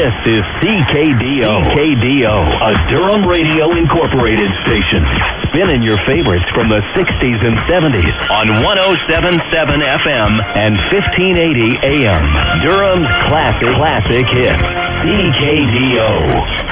This is CKDO. CKDO, a Durham Radio Incorporated station. Spinning your favorites from the 60s and 70s on 107.7 FM and 1580 AM. Durham's classic hits. CKDO.